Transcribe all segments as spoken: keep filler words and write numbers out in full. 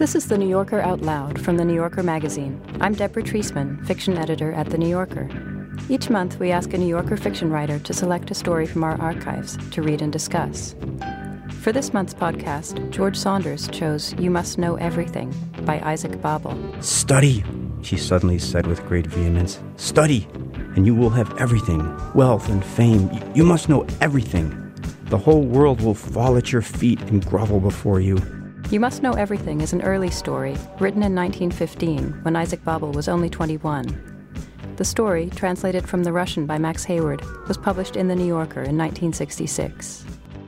This is The New Yorker Out Loud from The New Yorker magazine. I'm Deborah Treisman, fiction editor at The New Yorker. Each month, we ask a New Yorker fiction writer to select a story from our archives to read and discuss. For this month's podcast, George Saunders chose You Must Know Everything by Isaac Babel. Study, she suddenly said with great vehemence. Study, and you will have everything, wealth and fame. You must know everything. The whole world will fall at your feet and grovel before you. You Must Know Everything is an early story, written in nineteen fifteen, when Isaac Babel was only twenty-one. The story, translated from the Russian by Max Hayward, was published in The New Yorker in nineteen sixty-six.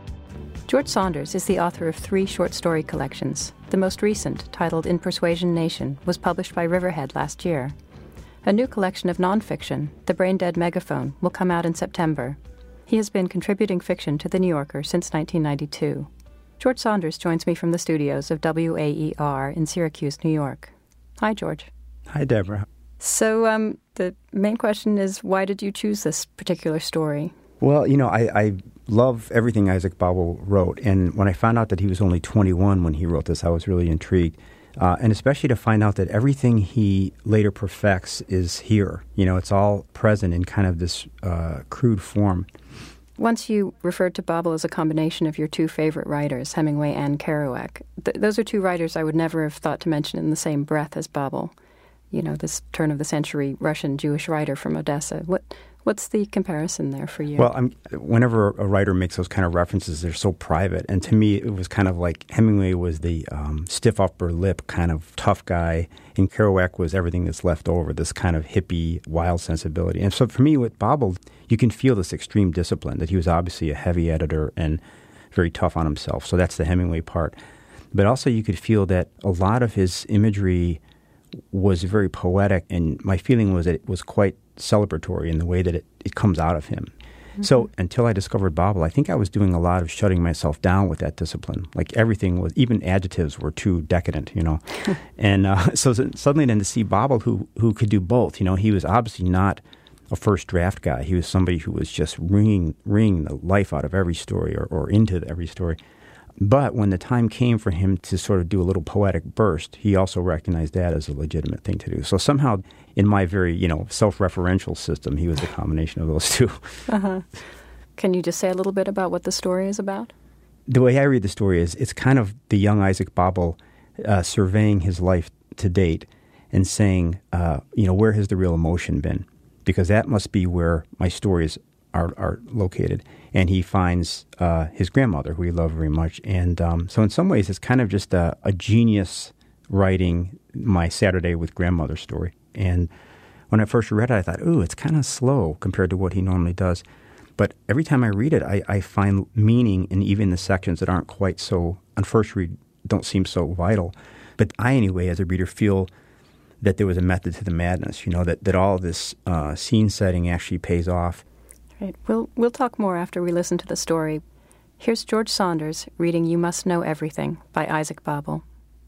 George Saunders is the author of three short story collections. The most recent, titled In Persuasion Nation, was published by Riverhead last year. A new collection of nonfiction, The Brain-Dead Megaphone, will come out in September. He has been contributing fiction to The New Yorker since nineteen ninety-two. George Saunders joins me from the studios of W A E R in Syracuse, New York. Hi, George. Hi, Deborah. So um, the main question is, why did you choose this particular story? Well, you know, I, I love everything Isaac Babel wrote, and when I found out that he was only twenty-one when he wrote this, I was really intrigued, uh, and especially to find out that everything he later perfects is here. You know, it's all present in kind of this uh, crude form. Once you referred to Babel as a combination of your two favorite writers, Hemingway and Kerouac. Th- those are two writers I would never have thought to mention in the same breath as Babel. You know, this turn-of-the-century Russian Jewish writer from Odessa. What What's the comparison there for you? Well, I'm, whenever a writer makes those kind of references, they're so private. And to me, it was kind of like Hemingway was the um, stiff upper lip kind of tough guy, and Kerouac was everything that's left over, this kind of hippie, wild sensibility. And so for me, with Babel, you can feel this extreme discipline, that he was obviously a heavy editor and very tough on himself. So that's the Hemingway part. But also you could feel that a lot of his imagery was very poetic, and my feeling was that it was quite celebratory in the way that it, it comes out of him. Mm-hmm. So until I discovered Babel, I think I was doing a lot of shutting myself down with that discipline. Like everything was, even adjectives were too decadent, you know. and uh, so suddenly then to see Babel who, who could do both, you know, he was obviously not a first draft guy. He was somebody who was just wringing, wringing the life out of every story or, or into every story. But when the time came for him to sort of do a little poetic burst, he also recognized that as a legitimate thing to do. So somehow, in my very, you know, self-referential system, he was a combination of those two. Uh-huh. Can you just say a little bit about what the story is about? The way I read the story is it's kind of the young Isaac Babel uh, surveying his life to date and saying, uh, you know, where has the real emotion been? Because that must be where my stories are, are located. And he finds uh, his grandmother, who he loved very much. And um, so in some ways, it's kind of just a, a genius writing my Saturday with Grandmother story. And when I first read it, I thought, ooh, it's kind of slow compared to what he normally does. But every time I read it, I, I find meaning in even the sections that aren't quite so, on first read, don't seem so vital. But I, anyway, as a reader, feel that there was a method to the madness, you know, that, that all this uh, scene setting actually pays off. Right. We'll, we'll talk more after we listen to the story. Here's George Saunders reading You Must Know Everything by Isaac Babel.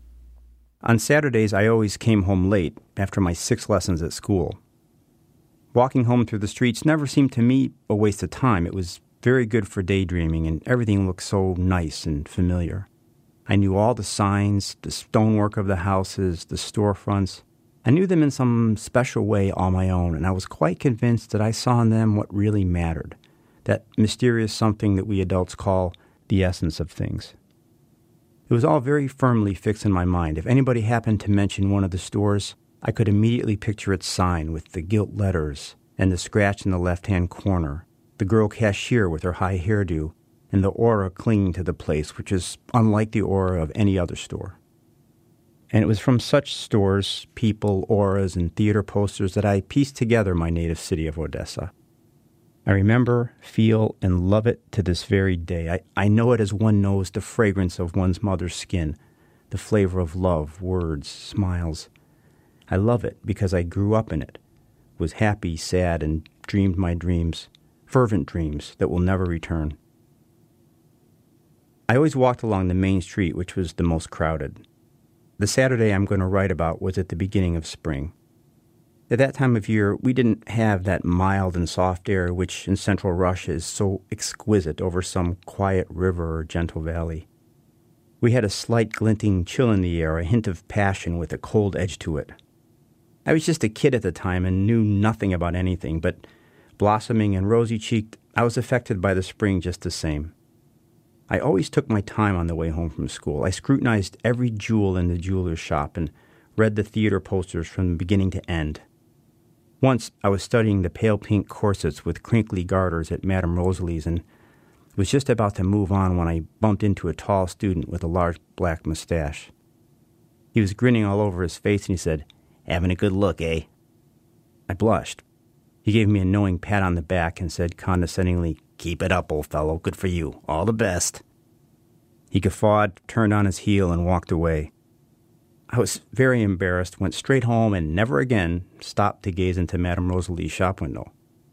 On Saturdays, I always came home late after my six lessons at school. Walking home through the streets never seemed to me a waste of time. It was very good for daydreaming, and everything looked so nice and familiar. I knew all the signs, the stonework of the houses, the storefronts. I knew them in some special way all my own, and I was quite convinced that I saw in them what really mattered, that mysterious something that we adults call the essence of things. It was all very firmly fixed in my mind. If anybody happened to mention one of the stores, I could immediately picture its sign with the gilt letters and the scratch in the left-hand corner, the girl cashier with her high hairdo, and the aura clinging to the place, which is unlike the aura of any other store. And it was from such stores, people, auras, and theater posters that I pieced together my native city of Odessa. I remember, feel, and love it to this very day. I, I know it as one knows the fragrance of one's mother's skin, the flavor of love, words, smiles. I love it because I grew up in it, was happy, sad, and dreamed my dreams, fervent dreams that will never return. I always walked along the main street, which was the most crowded. The Saturday I'm going to write about was at the beginning of spring. At that time of year, we didn't have that mild and soft air which in central Russia is so exquisite over some quiet river or gentle valley. We had a slight glinting chill in the air, a hint of passion with a cold edge to it. I was just a kid at the time and knew nothing about anything, but blossoming and rosy-cheeked, I was affected by the spring just the same. I always took my time on the way home from school. I scrutinized every jewel in the jeweler's shop and read the theater posters from beginning to end. Once I was studying the pale pink corsets with crinkly garters at Madame Rosalie's and was just about to move on when I bumped into a tall student with a large black mustache. He was grinning all over his face and he said, "Having a good look, eh?" I blushed. He gave me a knowing pat on the back and said condescendingly, "Keep it up, old fellow. Good for you. All the best." He guffawed, turned on his heel, and walked away. I was very embarrassed, went straight home, and never again stopped to gaze into Madame Rosalie's shop window.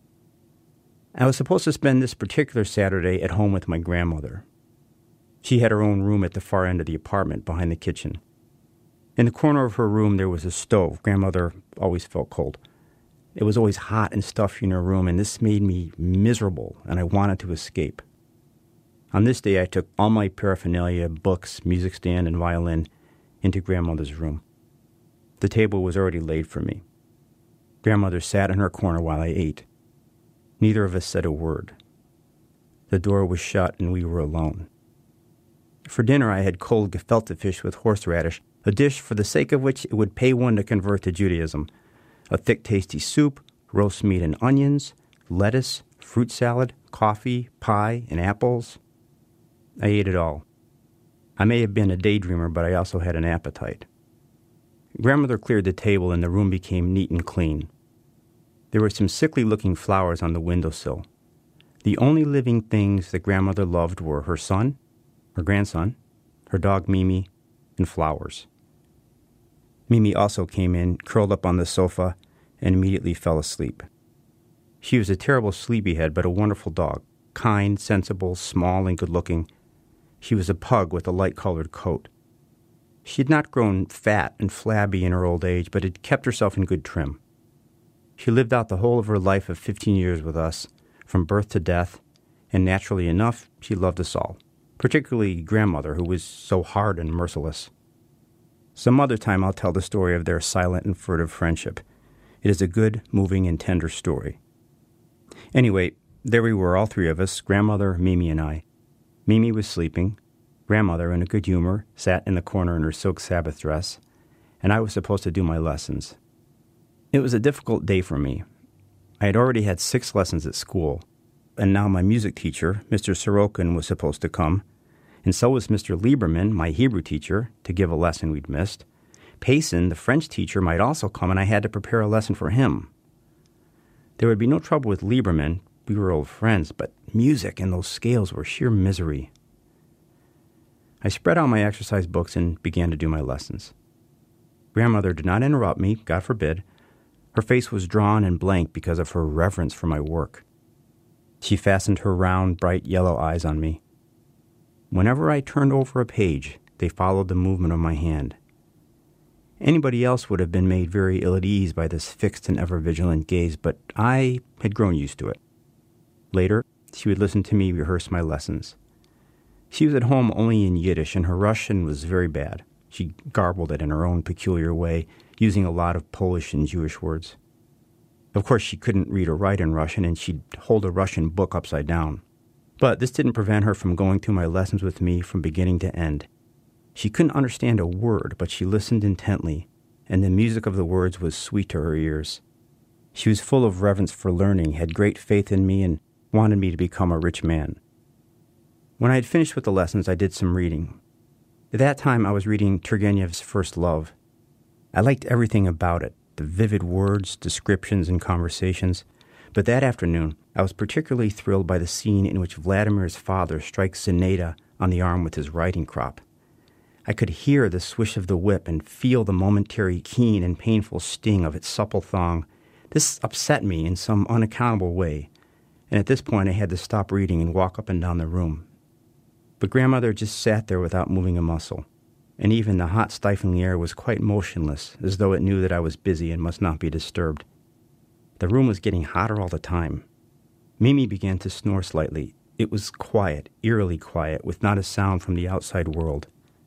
I was supposed to spend this particular Saturday at home with my grandmother. She had her own room at the far end of the apartment behind the kitchen. In the corner of her room there was a stove. Grandmother always felt cold. It was always hot and stuffy in her room, and this made me miserable, and I wanted to escape. On this day I took all my paraphernalia, books, music stand, and violin into Grandmother's room. The table was already laid for me. Grandmother sat in her corner while I ate. Neither of us said a word. The door was shut and we were alone. For dinner I had cold gefilte fish with horseradish, a dish for the sake of which it would pay one to convert to Judaism, a thick, tasty soup, roast meat and onions, lettuce, fruit salad, coffee, pie, and apples. I ate it all. I may have been a daydreamer, but I also had an appetite. Grandmother cleared the table and the room became neat and clean. There were some sickly-looking flowers on the windowsill. The only living things that Grandmother loved were her son, her grandson, her dog Mimi, and flowers. Mimi also came in, curled up on the sofa, and immediately fell asleep. She was a terrible sleepyhead, but a wonderful dog, kind, sensible, small, and good-looking. She was a pug with a light-colored coat. She had not grown fat and flabby in her old age, but had kept herself in good trim. She lived out the whole of her life of fifteen years with us, from birth to death, and naturally enough, she loved us all, particularly Grandmother, who was so hard and merciless. Some other time I'll tell the story of their silent and furtive friendship. It is a good, moving, and tender story. Anyway, there we were, all three of us, Grandmother, Mimi, and I. Mimi was sleeping. Grandmother, in a good humor, sat in the corner in her silk Sabbath dress, and I was supposed to do my lessons. It was a difficult day for me. I had already had six lessons at school, and now my music teacher, Mister Sorokin, was supposed to come, and so was Mister Lieberman, my Hebrew teacher, to give a lesson we'd missed. Payson, the French teacher, might also come, and I had to prepare a lesson for him. There would be no trouble with Lieberman. We were old friends, but music and those scales were sheer misery. I spread out my exercise books and began to do my lessons. Grandmother did not interrupt me, God forbid. Her face was drawn and blank because of her reverence for my work. She fastened her round, bright yellow eyes on me. Whenever I turned over a page, they followed the movement of my hand. Anybody else would have been made very ill at ease by this fixed and ever-vigilant gaze, but I had grown used to it. Later, she would listen to me rehearse my lessons. She was at home only in Yiddish, and her Russian was very bad. She garbled it in her own peculiar way, using a lot of Polish and Jewish words. Of course, she couldn't read or write in Russian, and she'd hold a Russian book upside down. But this didn't prevent her from going through my lessons with me from beginning to end. She couldn't understand a word, but she listened intently, and the music of the words was sweet to her ears. She was full of reverence for learning, had great faith in me, and wanted me to become a rich man. When I had finished with the lessons, I did some reading. At that time, I was reading Turgenev's First Love. I liked everything about it, the vivid words, descriptions, and conversations. But that afternoon, I was particularly thrilled by the scene in which Vladimir's father strikes Zinaida on the arm with his riding crop. I could hear the swish of the whip and feel the momentary keen and painful sting of its supple thong. This upset me in some unaccountable way, and at this point I had to stop reading and walk up and down the room. But Grandmother just sat there without moving a muscle, and even the hot, stifling air was quite motionless, as though it knew that I was busy and must not be disturbed. The room was getting hotter all the time. Mimi began to snore slightly. It was quiet, eerily quiet, with not a sound from the outside world.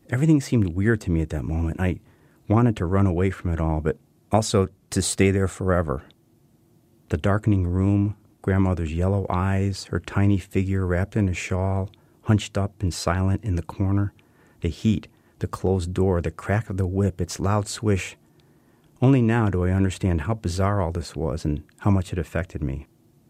Everything seemed weird to me at that moment. I wanted to run away from it all, but also to stay there forever. The darkening room, grandmother's yellow eyes, her tiny figure wrapped in a shawl, hunched up and silent in the corner, the heat, the closed door, the crack of the whip, its loud swish. Only now do I understand how bizarre all this was and how much it affected me.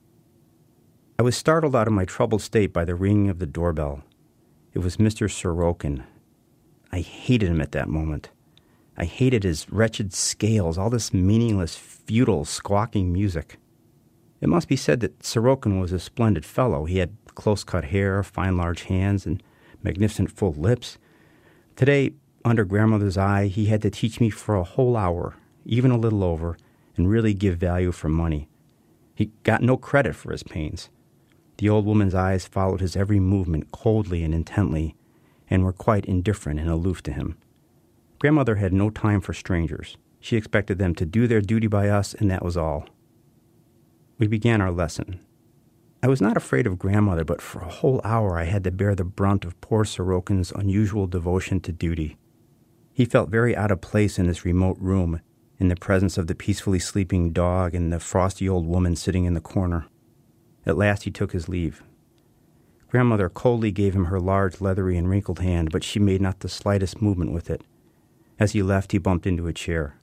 I was startled out of my troubled state by the ringing of the doorbell. It was Mister Sorokin. I hated him at that moment. I hated his wretched scales, all this meaningless, futile, squawking music. It must be said that Sorokin was a splendid fellow. He had close-cut hair, fine large hands, and magnificent full lips. Today, under grandmother's eye, he had to teach me for a whole hour, even a little over, and really give value for money. He got no credit for his pains. The old woman's eyes followed his every movement coldly and intently, and were quite indifferent and aloof to him. Grandmother had no time for strangers. She expected them to do their duty by us, and that was all. We began our lesson. I was not afraid of grandmother, but for a whole hour I had to bear the brunt of poor Sorokin's unusual devotion to duty. He felt very out of place in this remote room, in the presence of the peacefully sleeping dog and the frosty old woman sitting in the corner. At last he took his leave. Grandmother coldly gave him her large, leathery, and wrinkled hand, but she made not the slightest movement with it. As he left, he bumped into a chair.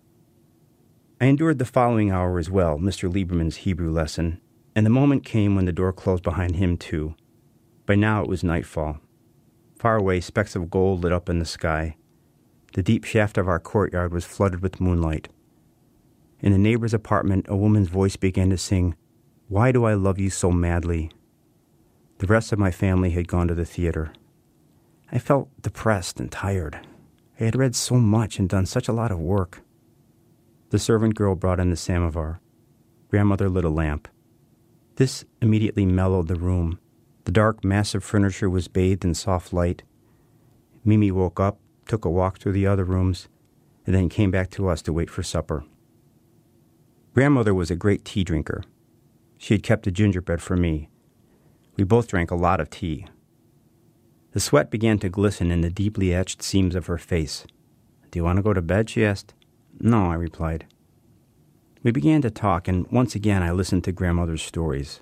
I endured the following hour as well, Mister Lieberman's Hebrew lesson, and the moment came when the door closed behind him, too. By now it was nightfall. Far away, specks of gold lit up in the sky. The deep shaft of our courtyard was flooded with moonlight. In the neighbor's apartment, a woman's voice began to sing, "Why do I love you so madly?" The rest of my family had gone to the theater. I felt depressed and tired. I had read so much and done such a lot of work. The servant girl brought in the samovar. Grandmother lit a lamp. This immediately mellowed the room. The dark, massive furniture was bathed in soft light. Mimi woke up, took a walk through the other rooms, and then came back to us to wait for supper. Grandmother was a great tea drinker. She had kept the gingerbread for me. We both drank a lot of tea. The sweat began to glisten in the deeply etched seams of her face. "Do you want to go to bed?" she asked. "No," I replied. We began to talk, and once again I listened to grandmother's stories.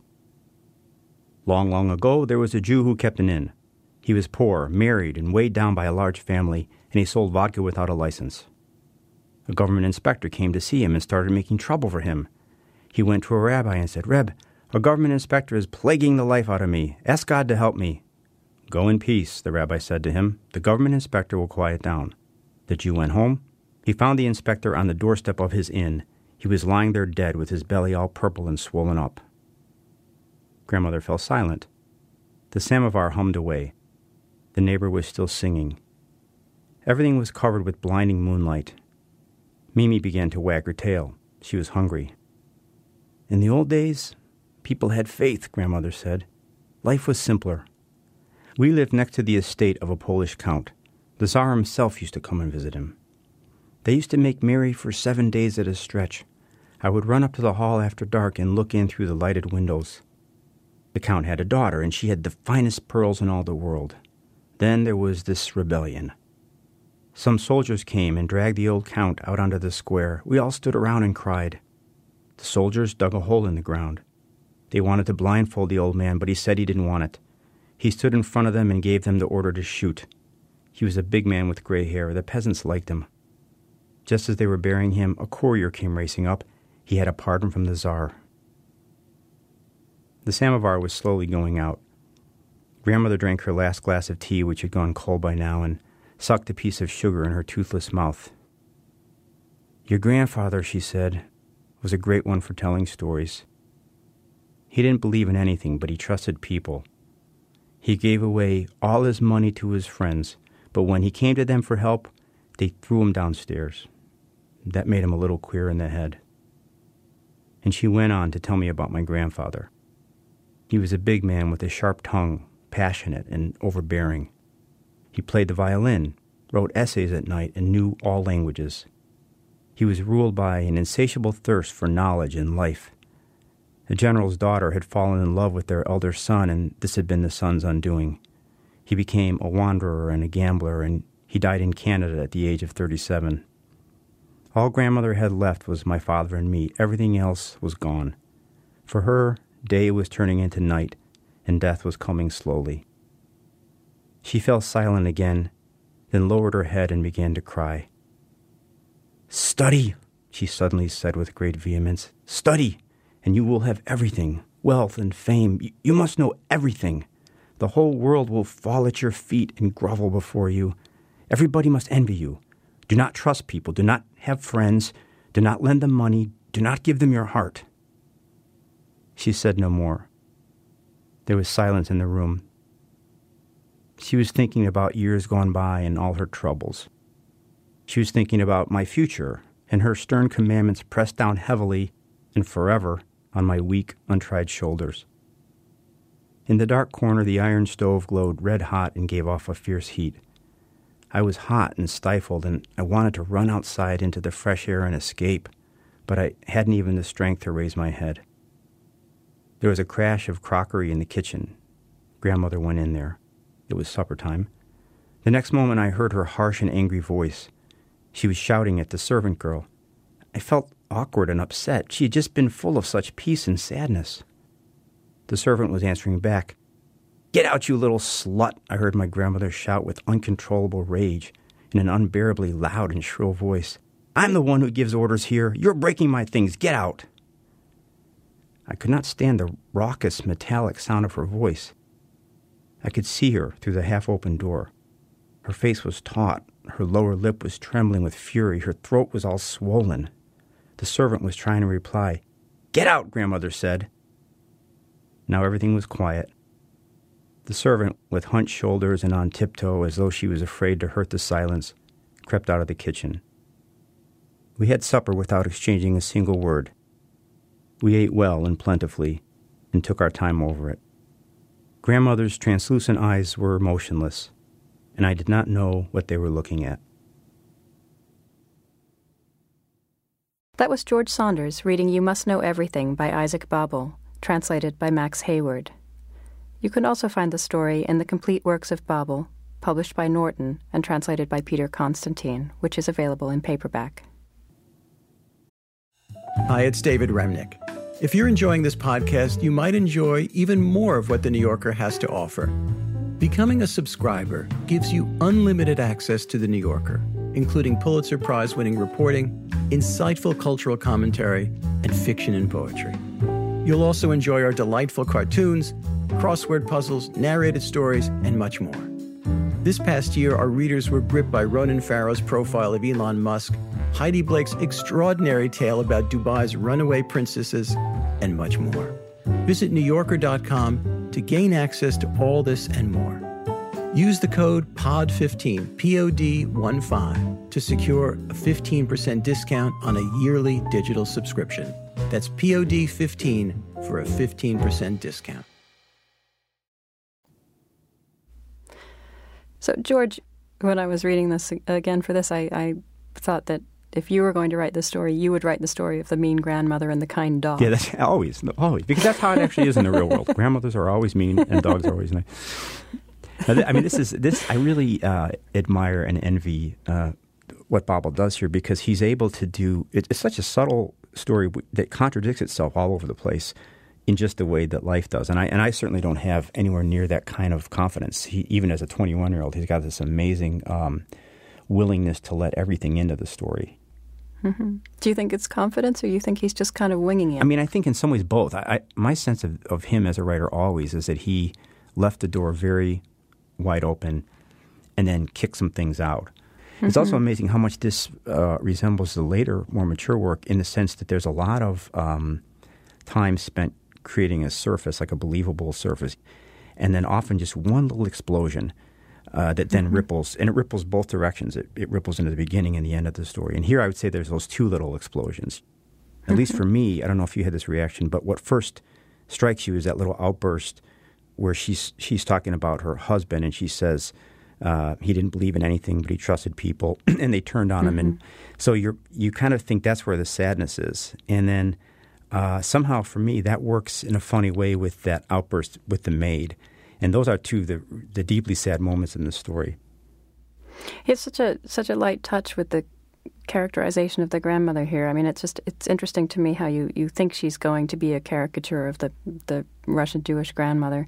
Long, long ago, there was a Jew who kept an inn. He was poor, married, and weighed down by a large family, and he sold vodka without a license. A government inspector came to see him and started making trouble for him. He went to a rabbi and said, "Reb, a government inspector is plaguing the life out of me. Ask God to help me." "Go in peace," the rabbi said to him. "The government inspector will quiet down." The Jew went home. He found the inspector on the doorstep of his inn. He was lying there dead with his belly all purple and swollen up. Grandmother fell silent. The samovar hummed away. The neighbor was still singing. Everything was covered with blinding moonlight. Mimi began to wag her tail. She was hungry. "In the old days, people had faith," grandmother said. "Life was simpler. We lived next to the estate of a Polish count. The Tsar himself used to come and visit him. They used to make merry for seven days at a stretch. I would run up to the hall after dark and look in through the lighted windows. The count had a daughter, and she had the finest pearls in all the world. Then there was this rebellion. Some soldiers came and dragged the old count out onto the square. We all stood around and cried. The soldiers dug a hole in the ground. They wanted to blindfold the old man, but he said he didn't want it. He stood in front of them and gave them the order to shoot. He was a big man with gray hair. The peasants liked him. Just as they were burying him, a courier came racing up. He had a pardon from the Tsar. The samovar was slowly going out. Grandmother drank her last glass of tea, which had gone cold by now, and sucked a piece of sugar in her toothless mouth. "Your grandfather," she said, "was a great one for telling stories. He didn't believe in anything, but he trusted people. He gave away all his money to his friends, but when he came to them for help, they threw him downstairs. That made him a little queer in the head." And she went on to tell me about my grandfather. He was a big man with a sharp tongue, passionate and overbearing. He played the violin, wrote essays at night, and knew all languages. He was ruled by an insatiable thirst for knowledge and life. The general's daughter had fallen in love with their elder son, and this had been the son's undoing. He became a wanderer and a gambler, and He died in Canada at the age of thirty-seven. All grandmother had left was my father and me. Everything else was gone. For her, day was turning into night, and death was coming slowly. She fell silent again, then lowered her head and began to cry. "Study," she suddenly said with great vehemence. "Study, and you will have everything, wealth and fame. You must know everything. The whole world will fall at your feet and grovel before you. Everybody must envy you. Do not trust people. Do not have friends. Do not lend them money. Do not give them your heart." She said no more. There was silence in the room. She was thinking about years gone by and all her troubles. She was thinking about my future, and her stern commandments pressed down heavily and forever on my weak, untried shoulders. In the dark corner, the iron stove glowed red hot and gave off a fierce heat. I was hot and stifled, and I wanted to run outside into the fresh air and escape, but I hadn't even the strength to raise my head. There was a crash of crockery in the kitchen. Grandmother went in there. It was supper time. The next moment I heard her harsh and angry voice. She was shouting at the servant girl. I felt awkward and upset. She had just been full of such peace and sadness. The servant was answering back. "Get out, you little slut," I heard my grandmother shout with uncontrollable rage in an unbearably loud and shrill voice. "I'm the one who gives orders here. You're breaking my things. Get out." I could not stand the raucous, metallic sound of her voice. I could see her through the half-open door. Her face was taut. Her lower lip was trembling with fury. Her throat was all swollen. The servant was trying to reply. "Get out," grandmother said. Now everything was quiet. The servant, with hunched shoulders and on tiptoe as though she was afraid to hurt the silence, crept out of the kitchen. We had supper without exchanging a single word. We ate well and plentifully, and took our time over it. Grandmother's translucent eyes were motionless, and I did not know what they were looking at. That was George Saunders reading You Must Know Everything by Isaac Babel, translated by Max Hayward. You can also find the story in The Complete Works of Babel, published by Norton and translated by Peter Constantine, which is available in paperback. Hi, it's David Remnick. If you're enjoying this podcast, you might enjoy even more of what The New Yorker has to offer. Becoming a subscriber gives you unlimited access to The New Yorker, including Pulitzer Prize-winning reporting, insightful cultural commentary, and fiction and poetry. You'll also enjoy our delightful cartoons, crossword puzzles, narrated stories, and much more. This past year, our readers were gripped by Ronan Farrow's profile of Elon Musk, Heidi Blake's extraordinary tale about Dubai's runaway princesses, and much more. Visit New Yorker dot com to gain access to all this and more. Use the code P O D fifteen, P O D fifteen, to secure a fifteen percent discount on a yearly digital subscription. That's P O D fifteen for a fifteen percent discount. So, George, when I was reading this again for this, I, I thought that if you were going to write the story, you would write the story of the mean grandmother and the kind dog. Yeah, that's always, always, because that's how it actually is in the real world. Grandmothers are always mean and dogs are always nice. I mean, this is this. I really uh, admire and envy uh, what Babel does here, because he's able to do. It, it's such a subtle story that contradicts itself all over the place in just the way that life does. And I and I certainly don't have anywhere near that kind of confidence. He, even as a twenty-one-year-old, he's got this amazing um, willingness to let everything into the story. Mm-hmm. Do you think it's confidence, or you think he's just kind of winging it? I mean, I think in some ways both. I, I, my sense of, of him as a writer always is that he left the door very wide open and then kicked some things out. Mm-hmm. It's also amazing how much this uh, resembles the later, more mature work, in the sense that there's a lot of um, time spent creating a surface, like a believable surface, and then often just one little explosion uh, that then mm-hmm. ripples, and it ripples both directions. It, it ripples into the beginning and the end of the story. And here I would say there's those two little explosions. At mm-hmm. least for me, I don't know if you had this reaction, but what first strikes you is that little outburst where she's she's talking about her husband, and she says uh, he didn't believe in anything, but he trusted people, and they turned on mm-hmm. him. And so you you kind of think that's where the sadness is. And then uh, somehow for me, that works in a funny way with that outburst with the maid. And those are two the the deeply sad moments in the story. It's such a such a light touch with the characterization of the grandmother here. I mean, it's just it's interesting to me how you, you think she's going to be a caricature of the the Russian Jewish grandmother,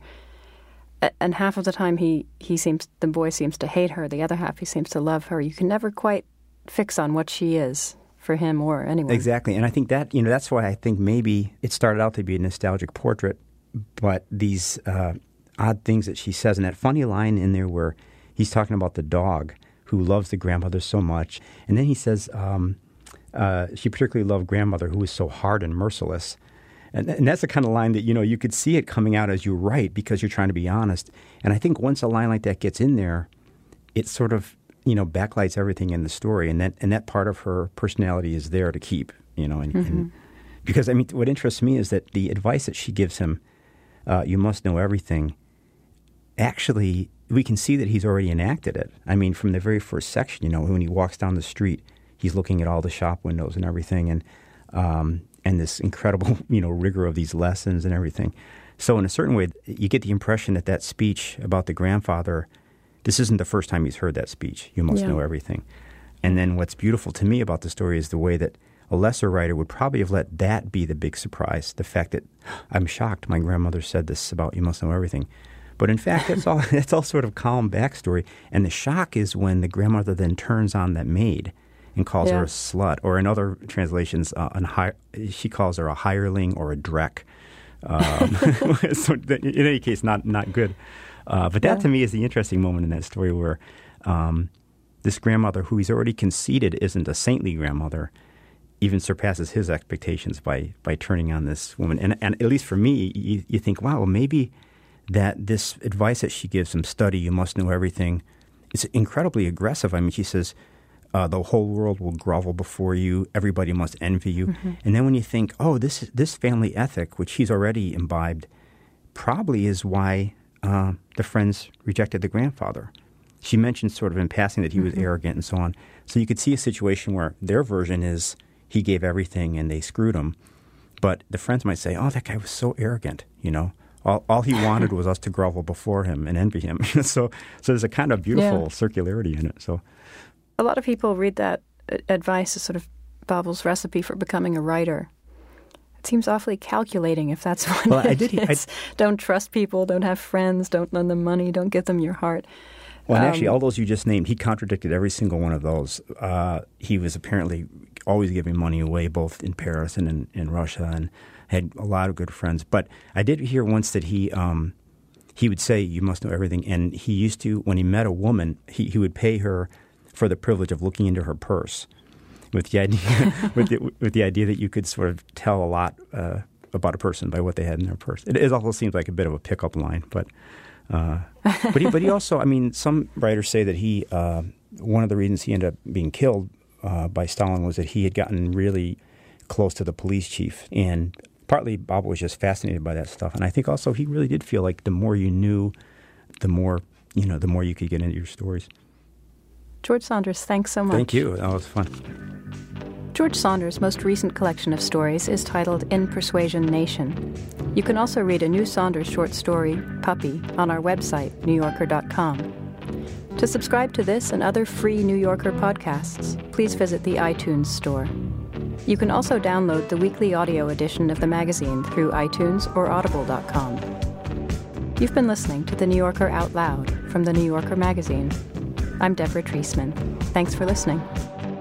and half of the time he he seems the boy seems to hate her. The other half he seems to love her. You can never quite fix on what she is for him or anyone. Exactly, and I think that you know that's why I think maybe it started out to be a nostalgic portrait, but these uh, odd things that she says, and that funny line in there where he's talking about the dog who loves the grandmother so much, and then he says um, uh, she particularly loved grandmother who was so hard and merciless, and, and that's the kind of line that you know you could see it coming out as you write because you're trying to be honest, and I think once a line like that gets in there, it sort of you know backlights everything in the story, and that and that part of her personality is there to keep, you know, and, mm-hmm. and because I mean what interests me is that the advice that she gives him, uh, you must know everything, actually. We can see that he's already enacted it. I mean, from the very first section, you know, when he walks down the street, he's looking at all the shop windows and everything, and um, and this incredible, you know, rigor of these lessons and everything. So in a certain way, you get the impression that that speech about the grandfather, this isn't the first time he's heard that speech. You must yeah. know everything. And then what's beautiful to me about the story is the way that a lesser writer would probably have let that be the big surprise, the fact that I'm shocked my grandmother said this about you must know everything. But in fact, it's all it's all sort of calm backstory. And the shock is when the grandmother then turns on that maid and calls yeah. her a slut, or in other translations, uh, an hi- she calls her a hireling or a dreck. Um, so in any case, not not good. Uh, but that yeah. to me is the interesting moment in that story where um, this grandmother, who he's already conceded isn't a saintly grandmother, even surpasses his expectations by by turning on this woman. And, and at least for me, you, you think, wow, well, maybe that this advice that she gives him, study, you must know everything, is incredibly aggressive. I mean, she says, uh, the whole world will grovel before you, everybody must envy you. Mm-hmm. And then when you think, oh, this this family ethic, which he's already imbibed, probably is why uh, the friends rejected the grandfather. She mentioned sort of in passing that he was mm-hmm. arrogant and so on. So you could see a situation where their version is he gave everything and they screwed him. But the friends might say, oh, that guy was so arrogant, you know. All, all he wanted was us to grovel before him and envy him. so, so there's a kind of beautiful yeah. circularity in it. So, a lot of people read that advice as sort of Babel's recipe for becoming a writer. It seems awfully calculating, if that's what well, it I did, is. I, don't trust people, don't have friends, don't lend them money, don't give them your heart. Well, and um, actually, all those you just named, he contradicted every single one of those. Uh, he was apparently always giving money away, both in Paris and in, in Russia, and had a lot of good friends. But I did hear once that he um, he would say, you must know everything. And he used to, when he met a woman, he, he would pay her for the privilege of looking into her purse with the idea with, the, with the idea that you could sort of tell a lot uh, about a person by what they had in their purse. It, it also seems like a bit of a pickup line. But uh, but, he, but he also, I mean, some writers say that he, uh, one of the reasons he ended up being killed uh, by Stalin was that he had gotten really close to the police chief. And partly Babel was just fascinated by that stuff. And I think also he really did feel like the more you knew, the more, you know, the more you could get into your stories. George Saunders, thanks so much. Thank you. That was fun. George Saunders' most recent collection of stories is titled In Persuasion Nation. You can also read a new Saunders short story, Puppy, on our website, new yorker dot com. To subscribe to this and other free New Yorker podcasts, please visit the iTunes store. You can also download the weekly audio edition of the magazine through iTunes or audible dot com. You've been listening to The New Yorker Out Loud from The New Yorker magazine. I'm Deborah Treisman. Thanks for listening.